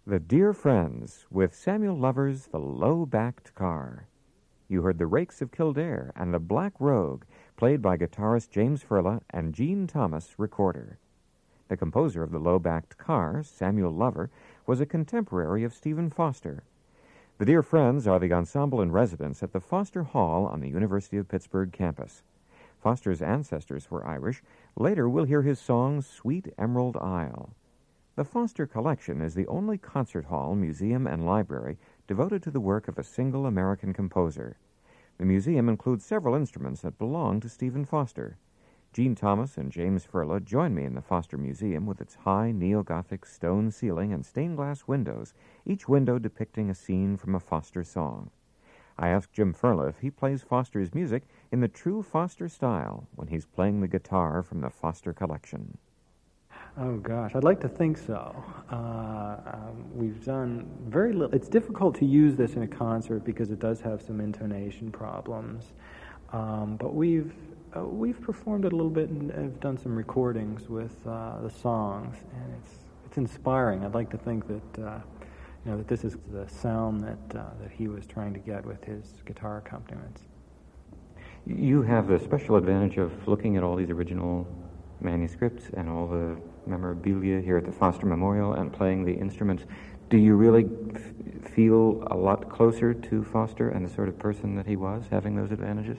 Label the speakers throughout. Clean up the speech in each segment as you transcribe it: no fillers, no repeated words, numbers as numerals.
Speaker 1: The Dear Friends with Samuel Lover's The Low-Backed Car. You heard The Rakes of Kildare and The Black Rogue, played by guitarist James Furla and Gene Thomas, recorder. The composer of The Low-Backed Car, Samuel Lover, was a contemporary of Stephen Foster. The Dear Friends are the ensemble in residence at the Foster Hall on the University of Pittsburgh campus. Foster's ancestors were Irish. Later we'll hear his song, Sweet Emerald Isle. The Foster Collection is the only concert hall, museum, and library devoted to the work of a single American composer. The museum includes several instruments that belong to Stephen Foster. Gene Thomas and James Furla join me in the Foster Museum with its high neo-Gothic stone ceiling and stained glass windows, each window depicting a scene from a Foster song. I asked Jim Furla if he plays Foster's music in the true Foster style when he's playing the guitar from the Foster Collection.
Speaker 2: Oh, gosh, I'd like to think so. We've done very little. It's difficult to use this in a concert because it does have some intonation problems. But we've performed it a little bit and have done some recordings with the songs, and it's inspiring. I'd like to think that that this is the sound that he was trying to get with his guitar accompaniments.
Speaker 1: You have the special advantage of looking at all these original manuscripts and all the memorabilia here at the Foster Memorial and playing the instruments. Do you really feel a lot closer to Foster and the sort of person that he was, having those advantages?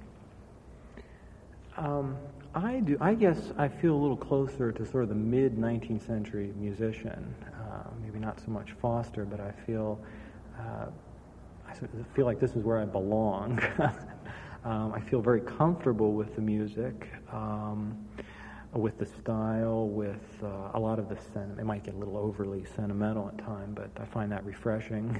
Speaker 2: I do. I guess I feel a little closer to sort of the mid-19th century musician. Maybe not so much Foster, but I feel like this is where I belong. I feel very comfortable with the music, with the style, with a lot of the sentiment. It might get a little overly sentimental at times, but I find that refreshing.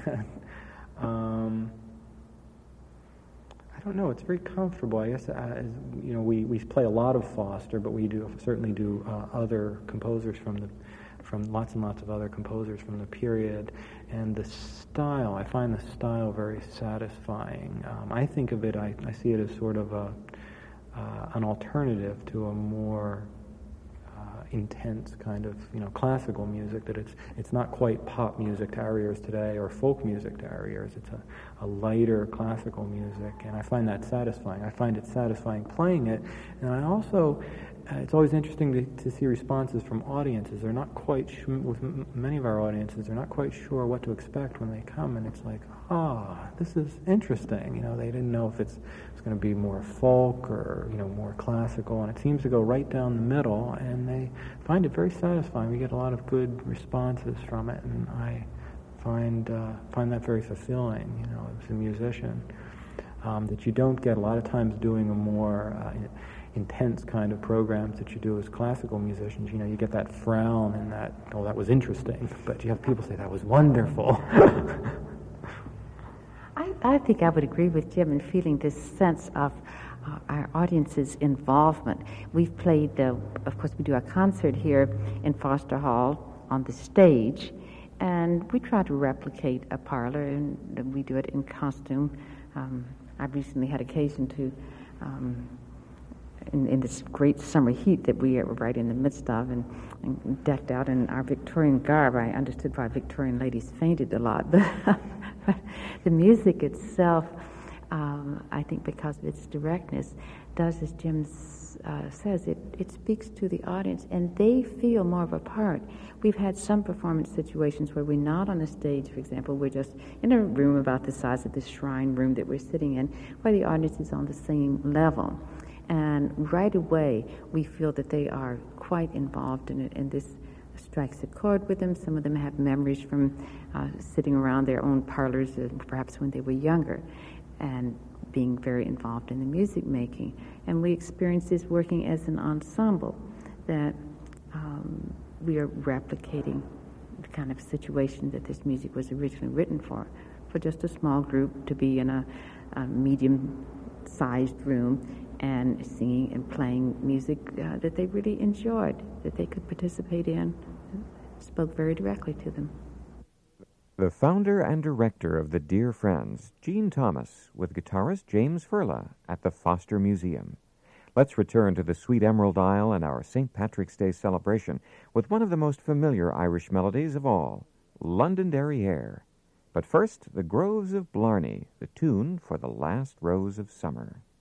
Speaker 2: I don't know. It's very comfortable. I guess we play a lot of Foster, but we certainly do other composers from lots and lots of other composers from the period, and the style. I find the style very satisfying. I think of it. I see it as sort of an alternative to a more intense kind of classical music. That it's not quite pop music to our ears today or folk music to our ears. It's a lighter classical music, and I find that satisfying. I find it satisfying playing it, and I also it's always interesting to see responses from audiences. They're not quite with many of our audiences. They're not quite sure what to expect when they come, and it's like, this is interesting. They didn't know if it's going to be more folk or more classical, and it seems to go right down the middle, and they find it very satisfying. We get a lot of good responses from it, and I find that very fulfilling. As a musician, that you don't get a lot of times doing a more intense kind of programs that you do as classical musicians. You get that frown and that was interesting, but you have people say that was wonderful.
Speaker 3: I think I would agree with Jim in feeling this sense of our audience's involvement. We've played, of course, we do a concert here in Foster Hall on the stage, and we try to replicate a parlor, and we do it in costume. I recently had occasion to in this great summer heat that we are right in the midst of, and decked out in our Victorian garb. I understood why Victorian ladies fainted a lot, but the music itself, I think because of its directness, does, as Jim says, it speaks to the audience, and they feel more of a part. We've had some performance situations where we're not on a stage, for example, we're just in a room about the size of this shrine room that we're sitting in, where the audience is on the same level. And right away, we feel that they are quite involved in it, and this strikes a chord with them. Some of them have memories from sitting around their own parlors, perhaps when they were younger, and being very involved in the music making. And we experience this working as an ensemble, that we are replicating the kind of situation that this music was originally written for just a small group to be in a medium-sized room and singing and playing music that they really enjoyed, that they could participate in. It spoke very directly to them.
Speaker 1: The founder and director of the Dear Friends, Gene Thomas, with guitarist James Furla at the Foster Museum. Let's return to the Sweet Emerald Isle and our St. Patrick's Day celebration with one of the most familiar Irish melodies of all, Londonderry Air. But first, The Groves of Blarney, the tune for the last rose of summer.